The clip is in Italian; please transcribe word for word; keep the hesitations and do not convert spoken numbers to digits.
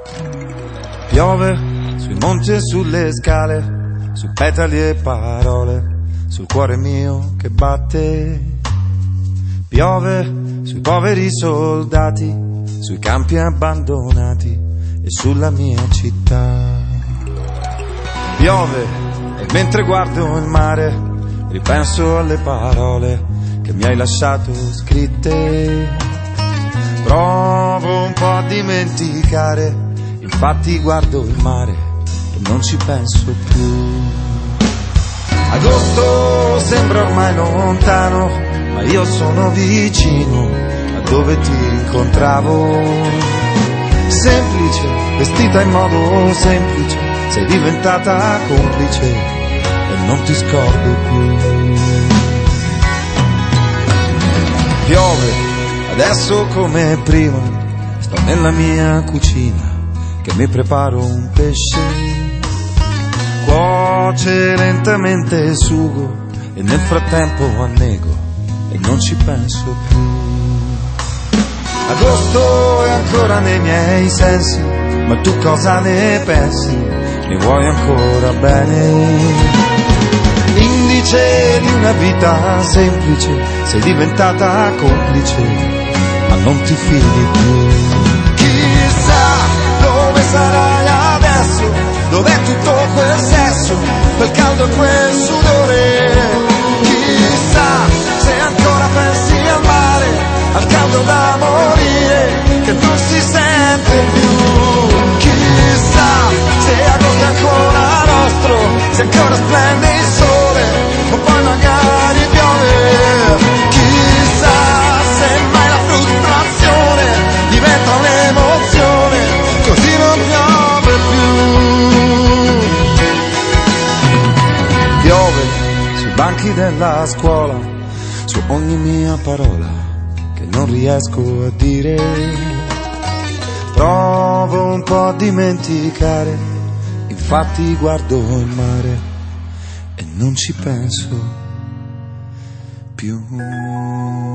Piove sui monti e sulle scale, su petali e parole, sul cuore mio che batte. Piove sui poveri soldati, sui campi abbandonati e sulla mia città. Piove e mentre guardo il mare ripenso alle parole che mi hai lasciato scritte. Provo un po' a dimenticare, infatti guardo il mare e non ci penso più. Agosto sembra ormai lontano, ma io sono vicino a dove ti incontravo. Semplice, vestita in modo semplice, sei diventata complice e non ti scordo più. Piove, adesso come prima, sto nella mia cucina che mi preparo un pesce. Cuoce lentamente il sugo e nel frattempo annego e non ci penso più. Agosto è ancora nei miei sensi, ma tu cosa ne pensi? Mi vuoi ancora bene? Indice di una vita semplice, sei diventata complice, ma non ti fidi più. Chissà dove sarai adesso, dov'è tutto quel sesso, quel caldo e quel sudore. Chissà se ancora pensi al mare, al caldo da morire, che non si sente più. Chissà se agosto è ancora nostro, se ancora splende il sole, o poi magari piove. Chissà se mai la frustrazione diventa un'emozione, così non piove più. Piove sui banchi della scuola, su ogni mia parola che non riesco a dire. Provo un po' a dimenticare, infatti guardo il mare e non ci penso più.